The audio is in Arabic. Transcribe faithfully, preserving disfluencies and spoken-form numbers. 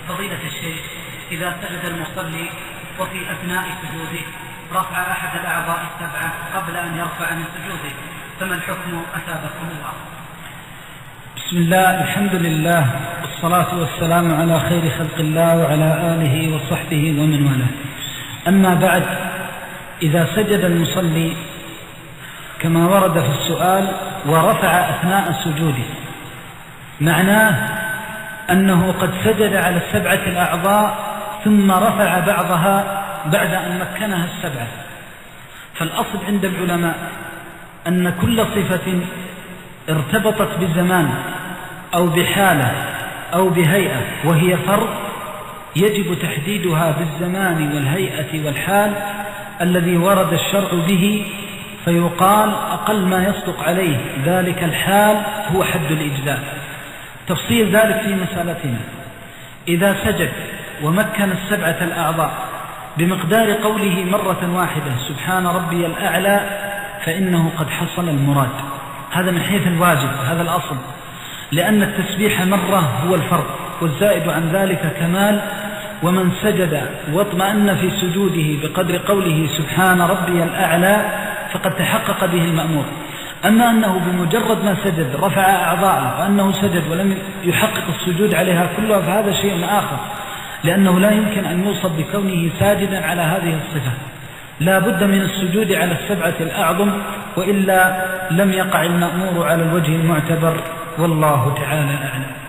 فضيلة الشيخ، إذا سجد المصلي وفي أثناء سجوده رفع أحد الأعضاء السبعة قبل أن يرفع من سجوده، فما الحكم أثابكم الله؟ بسم الله، الحمد لله، والصلاة والسلام على خير خلق الله وعلى آله وصحبه ومن والاه. أما بعد، إذا سجد المصلي كما ورد في السؤال ورفع أثناء سجوده، معناه أنه قد سجد على السبعة الأعضاء ثم رفع بعضها بعد أن مكنها السبعة. فالأصل عند العلماء أن كل صفة ارتبطت بزمان أو بحالة أو بهيئة وهي فرض يجب تحديدها بالزمان والهيئة والحال الذي ورد الشرع به، فيقال أقل ما يصدق عليه ذلك الحال هو حد الإجزاء. تفصيل ذلك في مسألتنا: إذا سجد ومكن السبعة الأعضاء بمقدار قوله مرة واحدة سبحان ربي الأعلى فإنه قد حصل المراد. هذا من حيث الواجب، هذا الأصل، لأن التسبيح مرة هو الفرض والزائد عن ذلك كمال. ومن سجد واطمأن في سجوده بقدر قوله سبحان ربي الأعلى فقد تحقق به المأمور. أما أنه بمجرد ما سجد رفع أعضاءه وأنه سجد ولم يحقق السجود عليها كلها فهذا شيء آخر، لأنه لا يمكن أن يوصف بكونه ساجدا على هذه الصفة، لا بد من السجود على السبعة الأعظم، وإلا لم يقع المأمور على الوجه المعتبر، والله تعالى أعلم.